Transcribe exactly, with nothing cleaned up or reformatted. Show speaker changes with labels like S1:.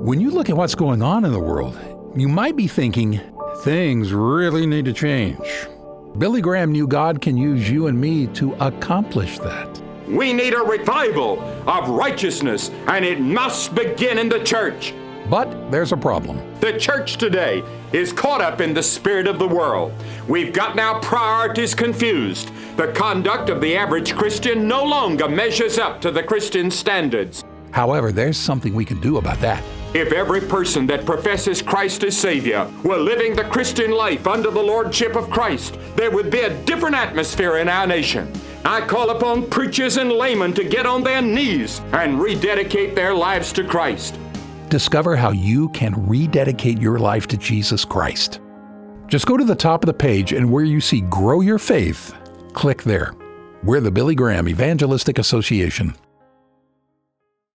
S1: When you look at what's going on in the world, you might be thinking, things really need to change. Billy Graham knew God can use you and me to accomplish that.
S2: We need a revival of righteousness, and it must begin in the church.
S1: But there's a problem.
S2: The church today is caught up in the spirit of the world. We've gotten our priorities confused. The conduct of the average Christian no longer measures up to the Christian standards.
S1: However, there's something we can do about that.
S2: If every person that professes Christ as Savior were living the Christian life under the Lordship of Christ, there would be a different atmosphere in our nation. I call upon preachers and laymen to get on their knees and rededicate their lives to Christ.
S1: Discover how you can rededicate your life to Jesus Christ. Just go to the top of the page, and where you see Grow Your Faith, click there. We're the Billy Graham Evangelistic Association.